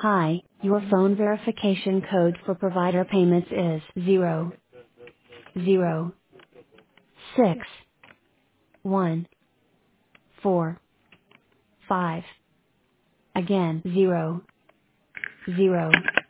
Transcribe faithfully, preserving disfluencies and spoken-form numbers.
Hi, your phone verification code for provider payments is zero zero six one four five. Again, zero zero